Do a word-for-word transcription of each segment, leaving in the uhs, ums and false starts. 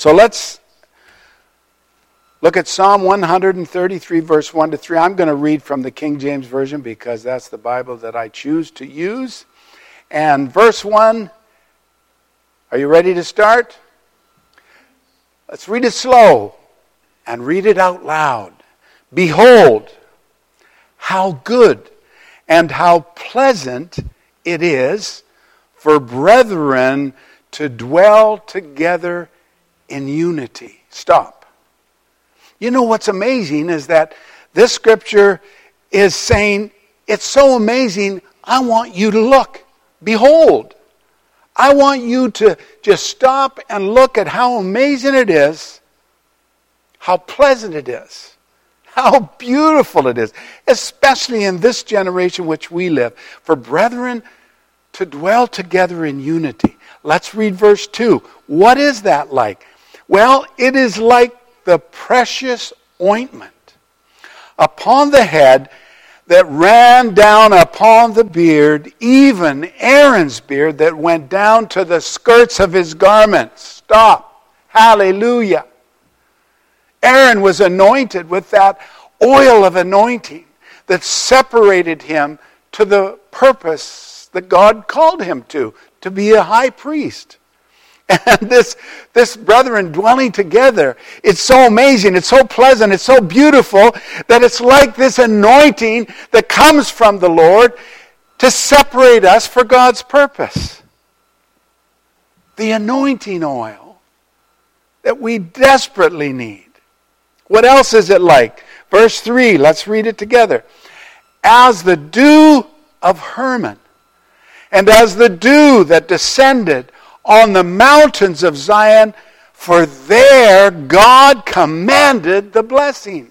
So let's look at Psalm one thirty-three, verse one to three. I'm going to read from the King James Version because that's the Bible that I choose to use. And verse one, are you ready to start? Let's read it slow and read it out loud. Behold, how good and how pleasant it is for brethren to dwell together in unity. Stop. You know what's amazing is that this scripture is saying, it's so amazing, I want you to look. Behold. I want you to just stop and look at how amazing it is, how pleasant it is, how beautiful it is, especially in this generation which we live, for brethren to dwell together in unity. Let's read verse two. What is that like? Well, it is like the precious ointment upon the head that ran down upon the beard, even Aaron's beard that went down to the skirts of his garments. Stop. Hallelujah. Aaron was anointed with that oil of anointing that separated him to the purpose that God called him to, to be a high priest. And this, this brethren dwelling together, it's so amazing, it's so pleasant, it's so beautiful that it's like this anointing that comes from the Lord to separate us for God's purpose. The anointing oil that we desperately need. What else is it like? Verse three, let's read it together. As the dew of Hermon, and as the dew that descended on the mountains of Zion, for there God commanded the blessing.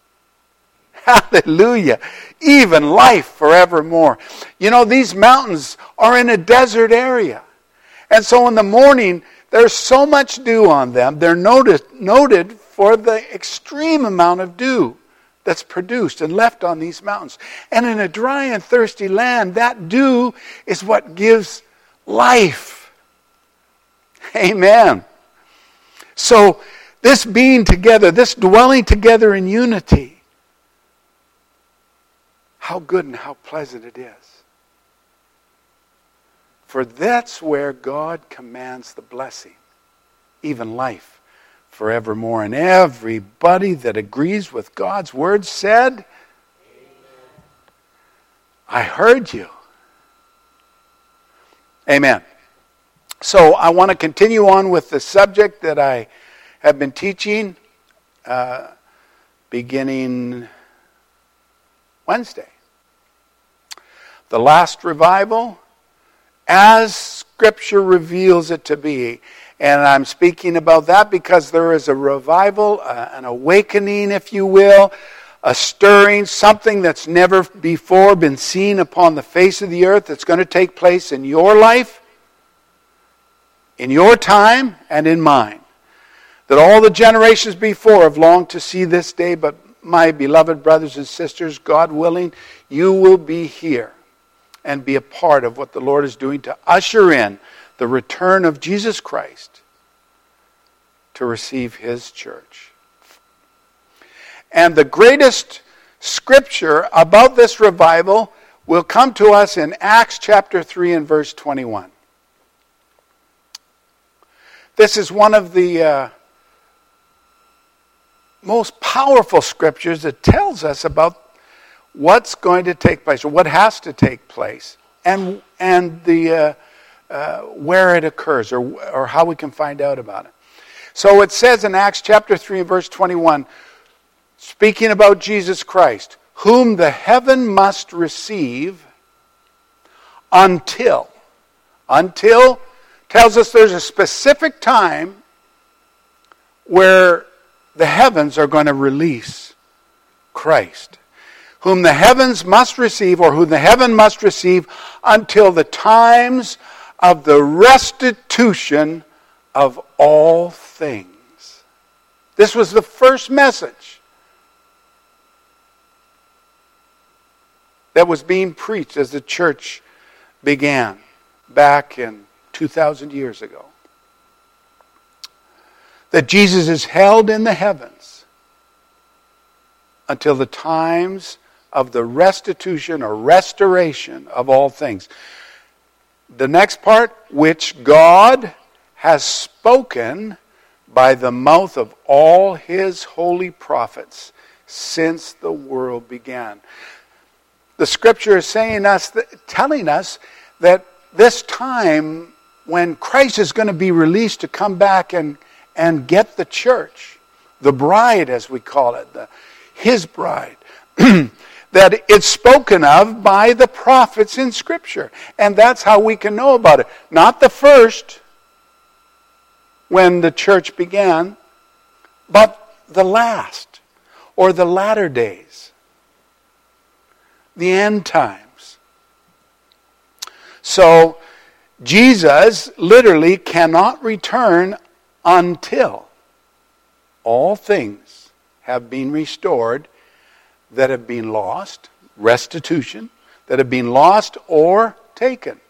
Hallelujah. Even life forevermore. You know, these mountains are in a desert area. And so in the morning, there's so much dew on them. They're noted, noted for the extreme amount of dew that's produced and left on these mountains. And in a dry and thirsty land, that dew is what gives life. Amen. So this being together, this dwelling together in unity, how good and how pleasant it is. For that's where God commands the blessing, even life forevermore. And everybody that agrees with God's word said, Amen. I heard you. Amen. So I want to continue on with the subject that I have been teaching uh, beginning Wednesday. The last revival, as Scripture reveals it to be. And I'm speaking about that because there is a revival, uh, an awakening, if you will, a stirring, something that's never before been seen upon the face of the earth that's going to take place in your life, in your time and in mine, that all the generations before have longed to see this day, but my beloved brothers and sisters, God willing, you will be here and be a part of what the Lord is doing to usher in the return of Jesus Christ to receive His church. And the greatest scripture about this revival will come to us in Acts chapter three and verse twenty-one. This is one of the uh, most powerful scriptures that tells us about what's going to take place, or what has to take place, and and the uh, uh, where it occurs, or or how we can find out about it. So it says in Acts chapter three, verse twenty-one, speaking about Jesus Christ, whom the heaven must receive until, until tells us there's a specific time where the heavens are going to release Christ. Whom the heavens must receive, or who the heaven must receive, until the times of the restitution of all things. This was the first message that was being preached as the church began back in two thousand years ago. that Jesus is held in the heavens until the times of the restitution or restoration of all things. The next part, which God has spoken by the mouth of all his holy prophets since the world began. The scripture is saying us, telling us that this time when Christ is going to be released to come back and, and get the church, the bride as we call it, the, his bride, that it's spoken of by the prophets in Scripture. And that's how we can know about it. Not the first, when the church began, but the last, or the latter days, the end times. So, Jesus literally cannot return until all things have been restored that have been lost, restitution, that have been lost or taken.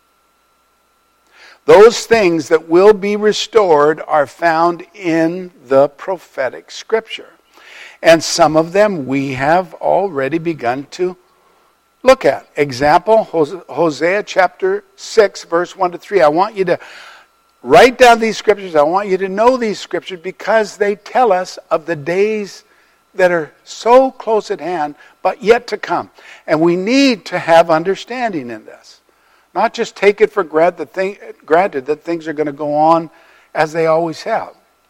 Those things that will be restored are found in the prophetic scripture. And some of them we have already begun to look at. Example, Hosea chapter six, verse one to three. I want you to write down these scriptures. I want you to know these scriptures because they tell us of the days that are so close at hand, but yet to come. And we need to have understanding in this. Not just take it for granted that things are going to go on as they always have.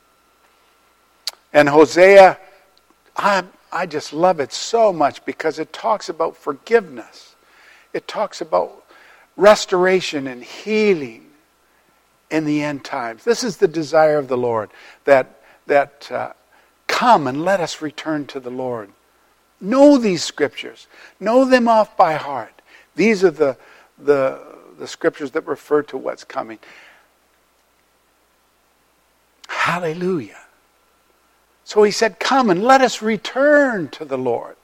And Hosea, I, I just love it so much because it talks about forgiveness. It talks about restoration and healing in the end times. This is the desire of the Lord, that that uh, come and let us return to the Lord. Know these scriptures. Know them off by heart. These are the, the, the scriptures that refer to what's coming. Hallelujah. So he said, come and let us return to the Lord.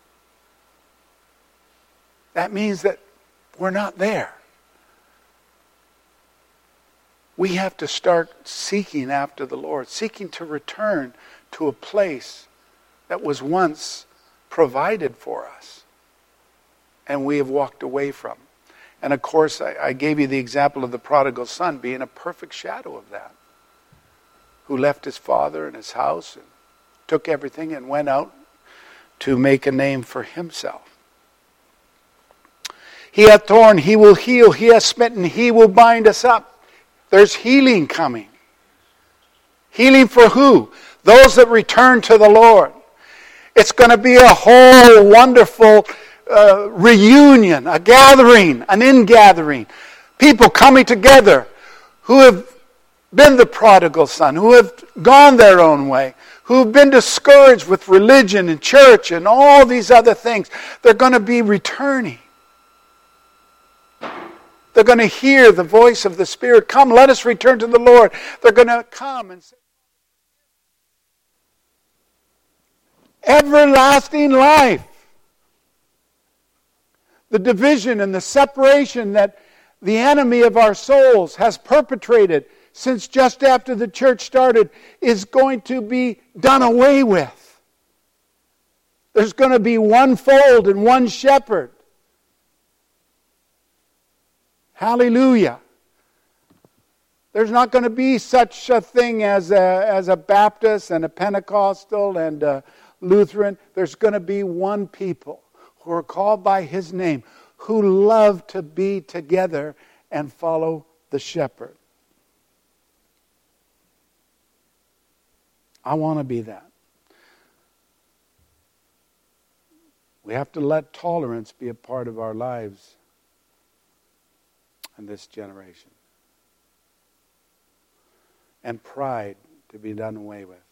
That means that we're not there. We have to start seeking after the Lord, seeking to return to a place that was once provided for us and we have walked away from. And of course, I, I gave you the example of the prodigal son being a perfect shadow of that, who left his father and his house and took everything and went out to make a name for himself. He hath torn, he will heal. He hath smitten, he will bind us up. There's healing coming. Healing for who? Those that return to the Lord. It's going to be a whole wonderful uh, reunion, a gathering, an ingathering. People coming together who have been the prodigal son, who have gone their own way, who have been discouraged with religion and church and all these other things. They're going to be returning. They're going to hear the voice of the Spirit. Come, let us return to the Lord. They're going to come and say, everlasting life. The division and the separation that the enemy of our souls has perpetrated since just after the church started is going to be done away with. There's going to be one fold and one shepherd. Hallelujah. There's not going to be such a thing as a, as a Baptist and a Pentecostal and a Lutheran. There's going to be one people who are called by His name, who love to be together and follow the shepherd. I want to be that. We have to let tolerance be a part of our lives in this generation. And pride to be done away with.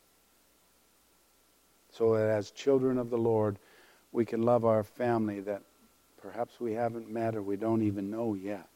So that as children of the Lord, we can love our family that perhaps we haven't met or we don't even know yet.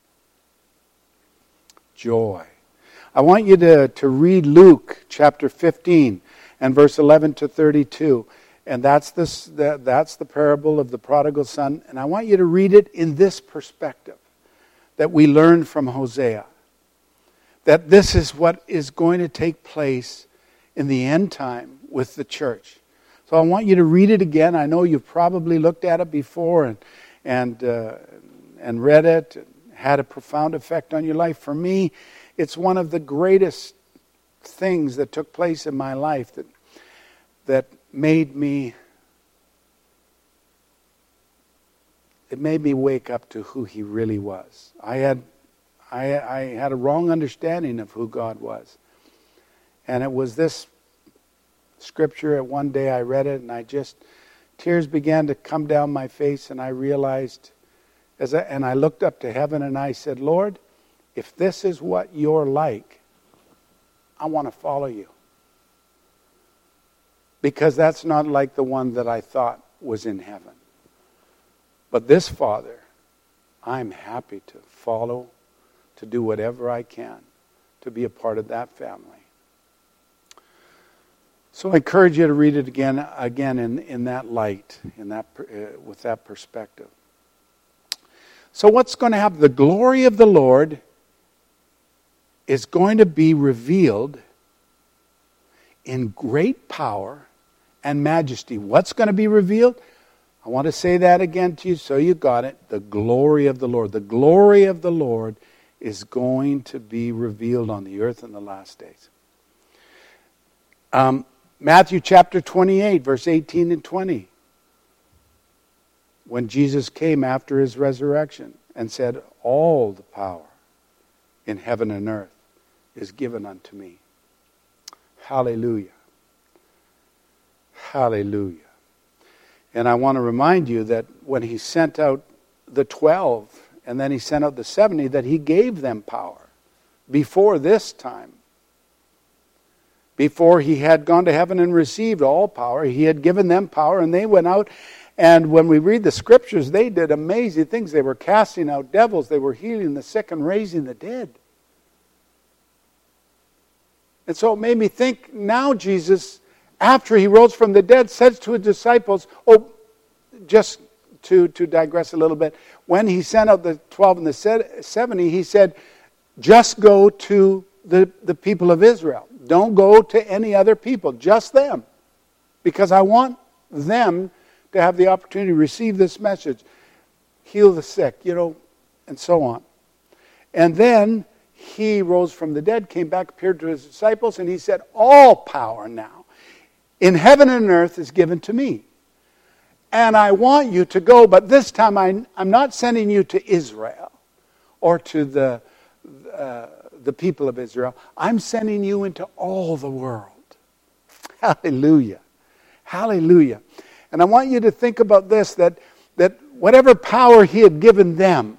Joy. I want you to, to read Luke chapter fifteen and verse eleven to thirty-two. And that's, this, that, that's the parable of the prodigal son. And I want you to read it in this perspective that we learned from Hosea. that this is what is going to take place in the end time with the church. So I want you to read it again. I know you've probably looked at it before and and uh, and read it, and had a profound effect on your life. For me, it's one of the greatest things that took place in my life that that made me it made me wake up to who He really was. I had I, I had a wrong understanding of who God was. And it was this scripture, at one day I read it and I just, tears began to come down my face, and I realized, as I, and I looked up to heaven and I said, Lord, if this is what you're like, I want to follow you. Because that's not like the one that I thought was in heaven. But this Father, I'm happy to follow, to do whatever I can to be a part of that family. So I encourage you to read it again, again in, in that light, in that uh, with that perspective. So what's going to happen? The glory of the Lord is going to be revealed in great power and majesty. What's going to be revealed? I want to say that again to you so you got it. The glory of the Lord. The glory of the Lord is going to be revealed on the earth in the last days. Um, Matthew chapter twenty-eight, verse eighteen and twenty. When Jesus came after His resurrection and said, all the power in heaven and earth is given unto me. Hallelujah. Hallelujah. And I want to remind you that when He sent out the twelve, and then He sent out the seventy, that He gave them power before this time. Before He had gone to heaven and received all power, He had given them power, and they went out. And when we read the scriptures, they did amazing things. They were casting out devils. They were healing the sick and raising the dead. And so it made me think, now Jesus, after He rose from the dead, says to His disciples, oh, just to, to digress a little bit, when He sent out the twelve and the seventy, He said, just go to the, the people of Israel. Don't go to any other people, just them. Because I want them to have the opportunity to receive this message. Heal the sick, you know, and so on. And then He rose from the dead, came back, appeared to His disciples, and He said, all power now in heaven and earth is given to me. And I want you to go, but this time I, I'm not sending you to Israel or to the, uh, the people of Israel. I'm sending you into all the world. Hallelujah. Hallelujah. And I want you to think about this, that, that whatever power He had given them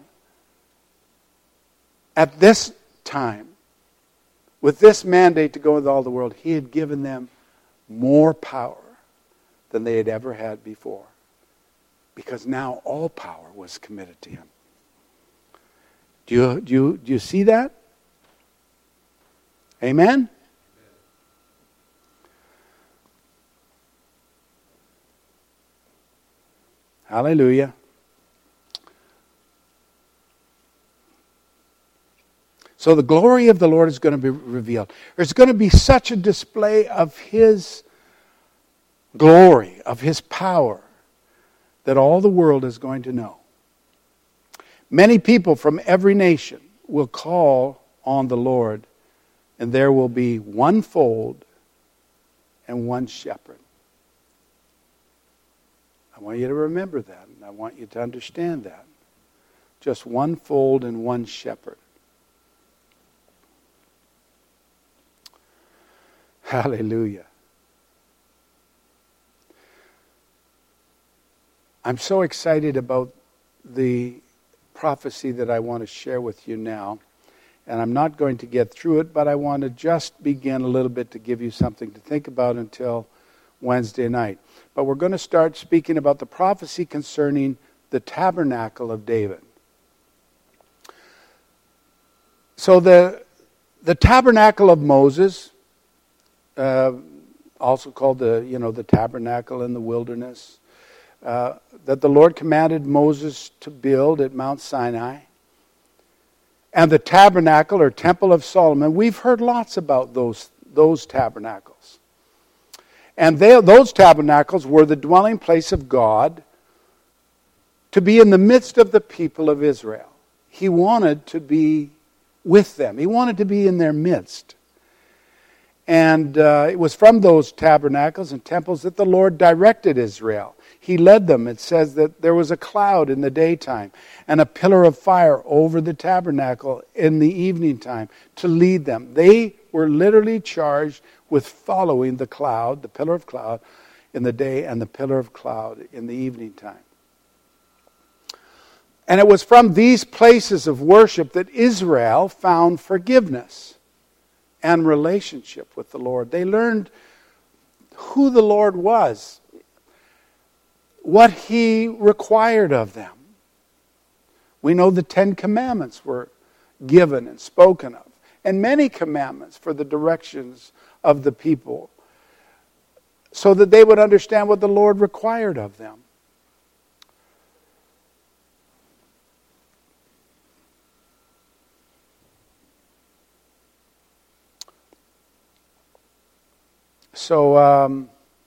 at this time, with this mandate to go into all the world, He had given them more power than they had ever had before. Because now all power was committed to Him. Do you, do you, do you see that? Amen? Hallelujah. So the glory of the Lord is going to be revealed. There's going to be such a display of His glory, of His power, that all the world is going to know. Many people from every nation will call on the Lord, and there will be one fold and one shepherd. I want you to remember that, and I want you to understand that. Just one fold and one shepherd. Hallelujah. I'm so excited about the prophecy that I want to share with you now. And I'm not going to get through it, but I want to just begin a little bit to give you something to think about until Wednesday night. But we're going to start speaking about the prophecy concerning the tabernacle of David. So the, the tabernacle of Moses, uh, also called the, you know, the tabernacle in the wilderness, uh, that the Lord commanded Moses to build at Mount Sinai. and the tabernacle or temple of Solomon. We've heard lots about those, those tabernacles. And they, those tabernacles were the dwelling place of God to be in the midst of the people of Israel. He wanted to be with them. He wanted to be in their midst. And uh, it was from those tabernacles and temples that the Lord directed Israel. He led them. It says that there was a cloud in the daytime and a pillar of fire over the tabernacle in the evening time to lead them. They were literally charged with following the cloud, the pillar of cloud in the day and the pillar of cloud in the evening time. And it was from these places of worship that Israel found forgiveness and relationship with the Lord. They learned who the Lord was, what He required of them. We know the Ten Commandments were given and spoken of, and many commandments for the directions of the people, so that they would understand what the Lord required of them. So um,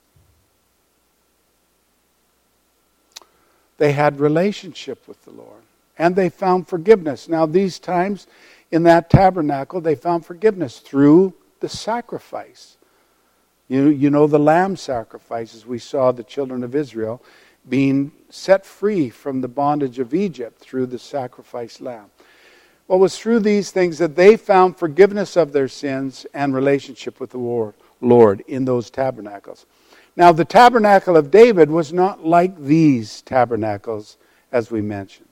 they had relationship with the Lord, and they found forgiveness. Now, these times in that tabernacle, they found forgiveness through the sacrifice. You, you know the lamb sacrifices. We saw the children of Israel being set free from the bondage of Egypt through the sacrificed lamb. Well, it was through these things that they found forgiveness of their sins and relationship with the Lord. Lord in those tabernacles. Now, the tabernacle of David was not like these tabernacles as we mentioned.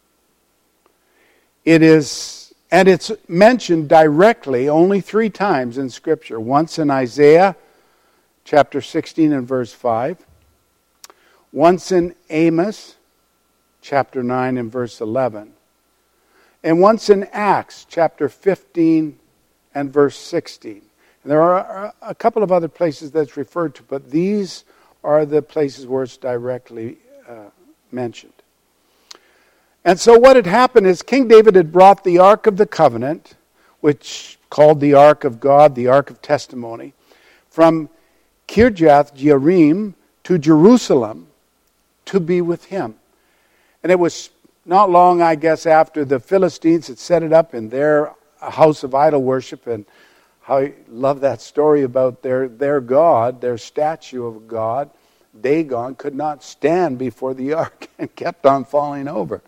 It is, and it's mentioned directly only three times in Scripture. Once in Isaiah chapter sixteen and verse five. Once in Amos chapter nine and verse eleven. And once in Acts chapter fifteen and verse sixteen. There are a couple of other places that's referred to, but these are the places where it's directly uh, mentioned. And so what had happened is King David had brought the Ark of the Covenant, which called the Ark of God, the Ark of Testimony, from Kirjath Jearim to Jerusalem to be with him. And it was not long, I guess, after the Philistines had set it up in their house of idol worship, and how I love that story about their, their God, their statue of God, Dagon, could not stand before the ark and kept on falling over.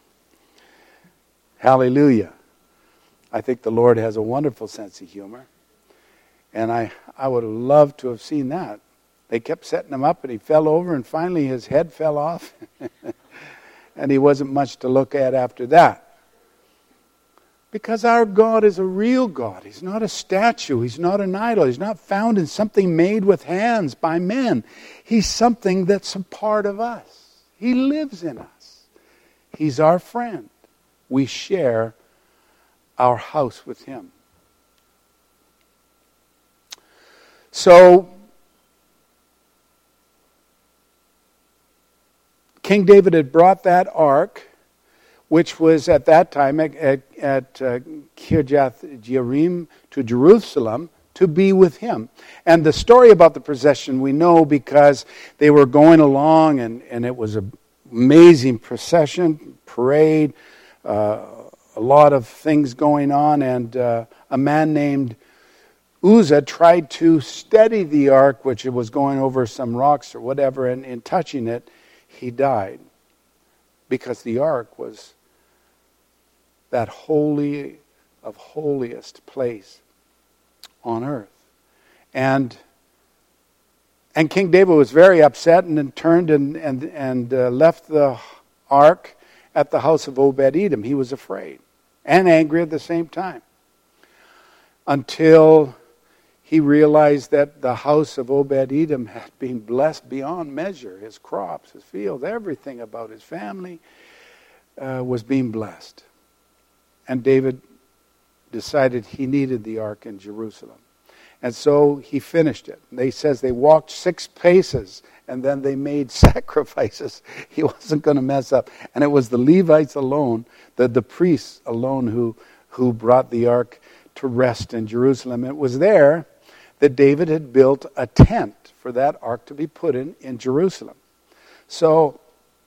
Hallelujah. I think the Lord has a wonderful sense of humor. And I, I would have loved to have seen that. They kept setting him up and he fell over and finally his head fell off. And he wasn't much to look at after that. Because our God is a real God. He's not a statue. He's not an idol. He's not found in something made with hands by men. He's something that's a part of us. He lives in us. He's our friend. We share our house with Him. So, King David had brought that ark, which was at that time at, at, at uh, Kirjath Jearim to Jerusalem, to be with him. And the story about the procession we know because they were going along and, and it was an amazing procession, parade, uh, a lot of things going on, and uh, a man named Uzzah tried to steady the ark, which it was going over some rocks or whatever, and in touching it, he died. Because the ark was that holy of holiest place on earth. And and King David was very upset and then turned and, and, and uh, left the ark at the house of Obed-Edom. He was afraid and angry at the same time. Until he realized that the house of Obed-Edom had been blessed beyond measure. His crops, his fields, everything about his family uh, was being blessed. And David decided he needed the ark in Jerusalem. And so he finished it. They says they walked six paces and then they made sacrifices. He wasn't going to mess up. And it was the Levites alone, the, the priests alone who, who brought the ark to rest in Jerusalem. It was there that David had built a tent for that ark to be put in in Jerusalem. So,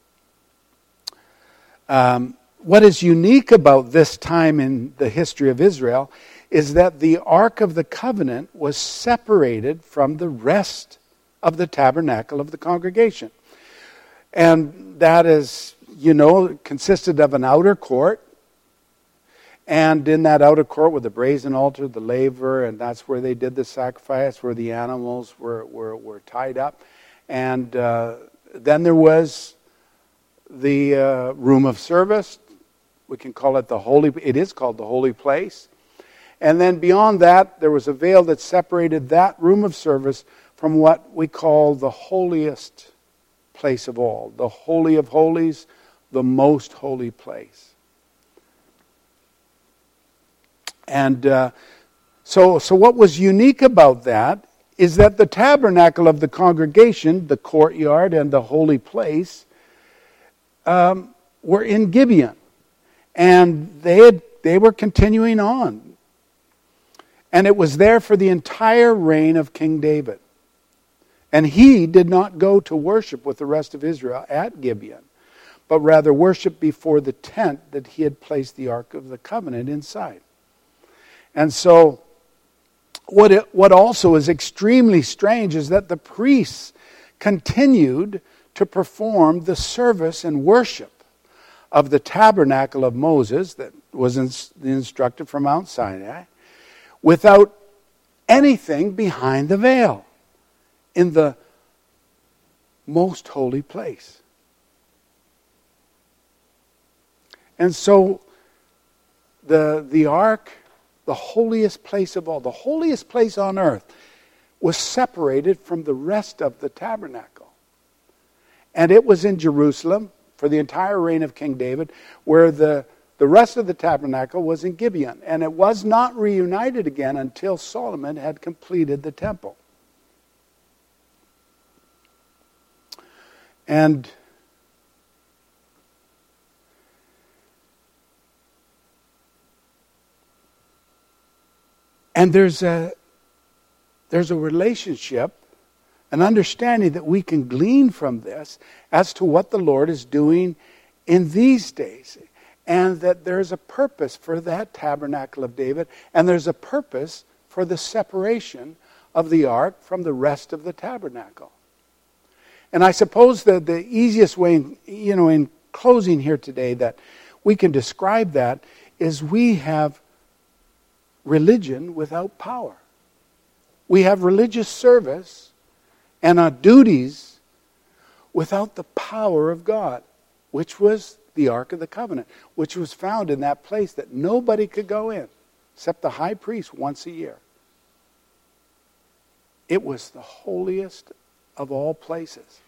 um, what is unique about this time in the history of Israel is that the Ark of the Covenant was separated from the rest of the tabernacle of the congregation. And that is, you know, consisted of an outer court. And in that outer court with the brazen altar, the laver, and that's where they did the sacrifice, where the animals were, were, were tied up. And uh, then there was the uh, room of service. We can call it the holy, it is called the holy place. And then beyond that, there was a veil that separated that room of service from what we call the holiest place of all. The Holy of Holies, the most holy place. And uh, so, so what was unique about that is that the tabernacle of the congregation, the courtyard and the holy place, um, were in Gibeon. And they had, they were continuing on. And it was there for the entire reign of King David. And he did not go to worship with the rest of Israel at Gibeon, but rather worship before the tent that he had placed the Ark of the Covenant inside. And so, what it, what also is extremely strange is that the priests continued to perform the service and worship of the tabernacle of Moses that was instructed from Mount Sinai, without anything behind the veil in the most holy place. And so the, the ark, the holiest place of all, the holiest place on earth, was separated from the rest of the tabernacle. And it was in Jerusalem for the entire reign of King David, where the The rest of the tabernacle was in Gibeon, and it was not reunited again until Solomon had completed the temple. And and there's a there's a relationship, an understanding that we can glean from this as to what the Lord is doing in these days. And that there's a purpose for that tabernacle of David, and there's a purpose for the separation of the ark from the rest of the tabernacle. And I suppose that the easiest way, you know, in closing here today, that we can describe that is we have religion without power. We have religious service and our duties without the power of God, which was the Ark of the Covenant, which was found in that place that nobody could go in except the high priest once a year. It was the holiest of all places.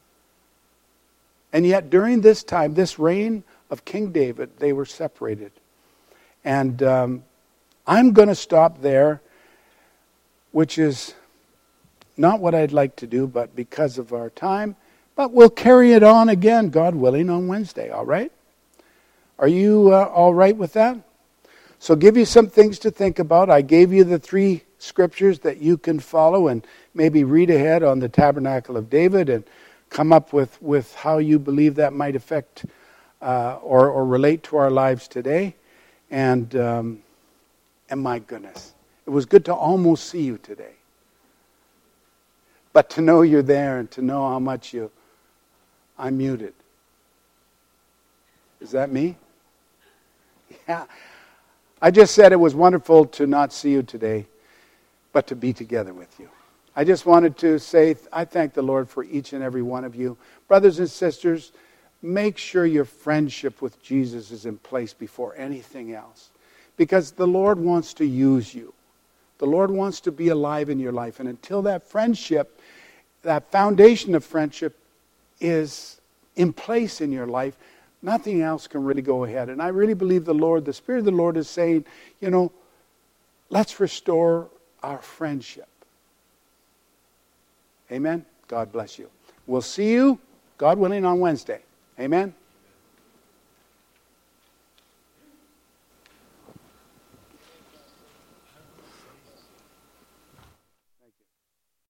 And yet during this time, this reign of King David, they were separated. And um, I'm going to stop there, which is not what I'd like to do, but because of our time. But we'll carry it on again, God willing, on Wednesday, all right? Are you uh, all right with that? So give you some things to think about. I gave you the three scriptures that you can follow and maybe read ahead on the Tabernacle of David and come up with, with how you believe that might affect uh, or, or relate to our lives today. And, um, and my goodness, it was good to almost see you today. But to know you're there and to know how much you... I'm muted. Is that me? Yeah. I just said it was wonderful to not see you today, but to be together with you. I just wanted to say I thank the Lord for each and every one of you. Brothers and sisters, make sure your friendship with Jesus is in place before anything else. Because the Lord wants to use you. The Lord wants to be alive in your life. And until that friendship, that foundation of friendship is in place in your life, nothing else can really go ahead. And I really believe the Lord, the Spirit of the Lord is saying, you know, let's restore our friendship. Amen? God bless you. We'll see you, God willing, on Wednesday. Amen?